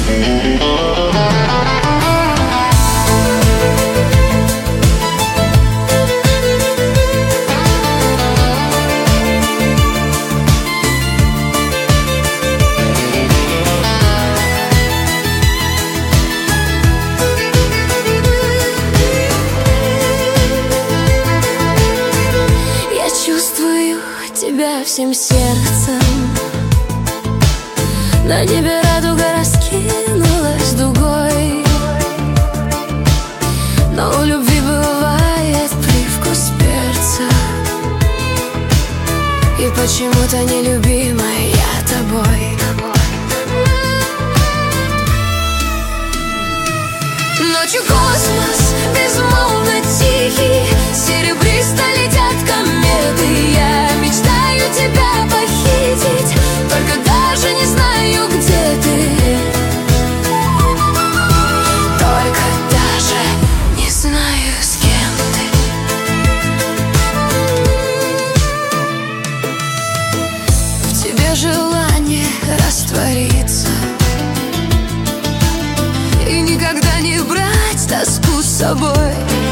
Тебя всем сердцем. На небе радуга раскинулась дугой, но у любви бывает привкус перца. И почему-то нелюбимая я тобой. Ночью космос безмолвно тихий, серебристо летят кометы. Я мечтаю тебя похитить, только даже не знаю, где ты. Только даже не знаю, с кем ты. В тебе желание раствориться и никогда не брать тоску с собой.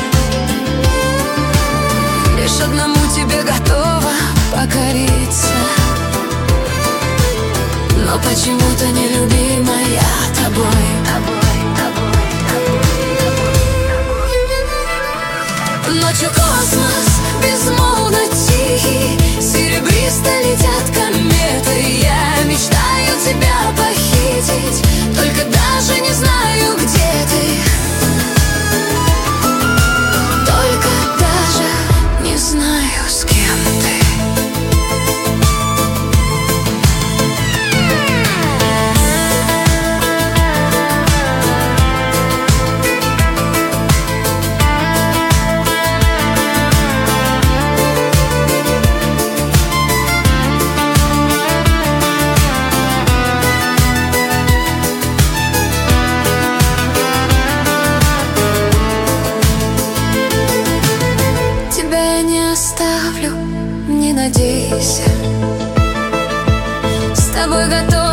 Лишь одному тебе готова покориться, но почему-то нелюбимая тобой. Ночью космос безмолвно тихий, серебристо летят кометы. Я мечтаю тебя похитить, только даже не знаю, где ты. Только даже не знаю, с кем ты. Оставлю, не надейся, с тобой готов